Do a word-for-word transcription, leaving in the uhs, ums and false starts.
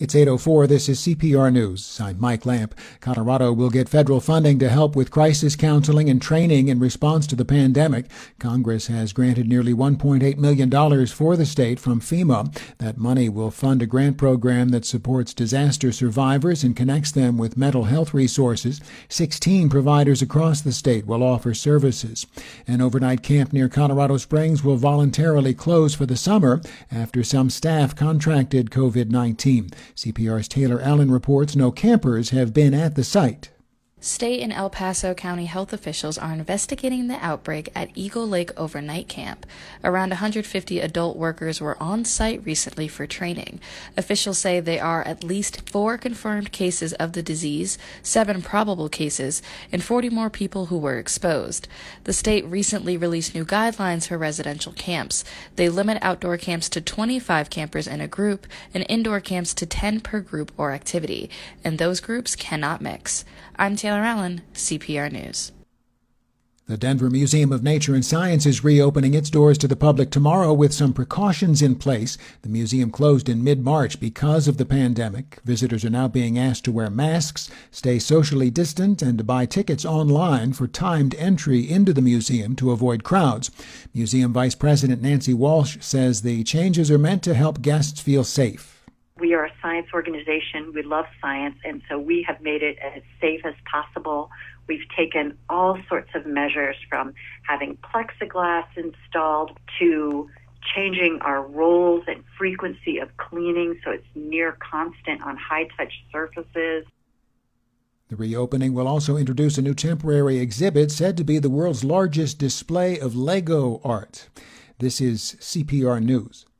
It's eight oh four. This is C P R News. I'm Mike Lamp. Colorado will get federal funding to help with crisis counseling and training in response to the pandemic. Congress has granted nearly one point eight million dollars for the state from FEMA. That money will fund a grant program that supports disaster survivors and connects them with mental health resources. Sixteen providers across the state will offer services. An overnight camp near Colorado Springs will voluntarily close for the summer after some staff contracted COVID nineteen. C P R's Taylor Allen reports no campers have been at the site. State and El Paso County health officials are investigating the outbreak at Eagle Lake Overnight Camp. Around one hundred fifty adult workers were on site recently for training. Officials say there are at least four confirmed cases of the disease, seven probable cases, and forty more people who were exposed. The state recently released new guidelines for residential camps. They limit outdoor camps to twenty-five campers in a group and indoor camps to ten per group or activity, and those groups cannot mix. I'm Taylor Allen, C P R News. The Denver Museum of Nature and Science is reopening its doors to the public tomorrow with some precautions in place. The museum closed in mid-March because of the pandemic. Visitors are now being asked to wear masks, stay socially distant, and to buy tickets online for timed entry into the museum to avoid crowds. Museum Vice President Nancy Walsh says the changes are meant to help guests feel safe. We are a science organization. We love science, and so we have made it as safe as possible. We've taken all sorts of measures, from having plexiglass installed to changing our roles and frequency of cleaning so it's near constant on high-touch surfaces. The reopening will also introduce a new temporary exhibit said to be the world's largest display of Lego art. This is C P R News.